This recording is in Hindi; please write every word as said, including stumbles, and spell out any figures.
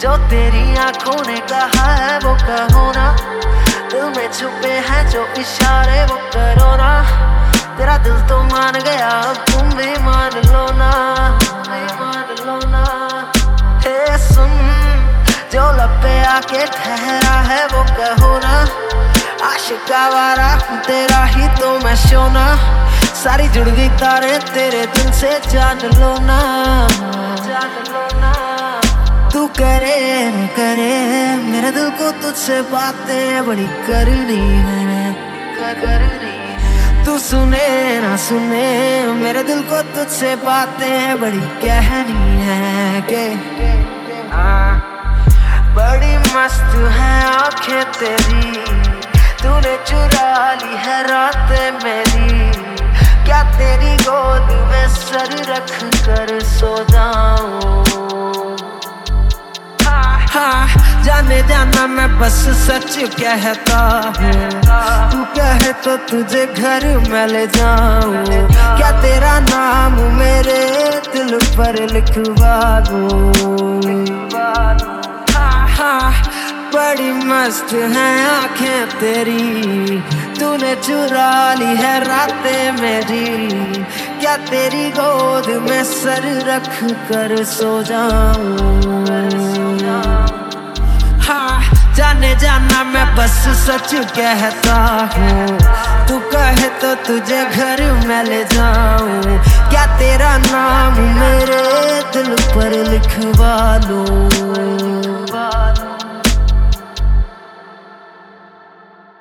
जो तेरी आंखों ने कहा है वो कहो ना, दिल में छुपे हैं जो इशारे वो करो ना। तेरा दिल तो मान गया, अब तुम भी मान लो ना, मान लो ना। हे सुन, जो लब पे आके ठहरा है वो कहो ना, आशिका वारा तेरा ही तो मैं शोना। सारी जुड़ गई तारे तेरे दिल से, जान लो ना, जान लो ना। तू करे न करे मेरे दिल को तुझसे बातें बड़ी करनी है, करनी है। तू सुने ना सुने मेरे दिल को तुझसे बातें बड़ी कहनी है के आ, बड़ी मस्त है आंखें तेरी, तूने चुरा ली है रातें मेरी। क्या तेरी गोद में सर रख कर सो जाऊं? हाँ, जाने जाना मैं बस सच कहता हूँ, तू कहे तो तुझे घर में ले जाऊं। क्या तेरा नाम मेरे दिल पर लिखवा दूं? हाँ, बड़ी मस्त हैं आंखें तेरी, तूने चुरा ली है रातें मेरी। क्या तेरी गोद में सर रख कर सो जाऊं? हाँ, जाने जाना मैं बस सच कहता हूँ, तू कहे तो तुझे घर में ले जाऊं। क्या तेरा नाम मेरे दिल पर लिखवा लूं?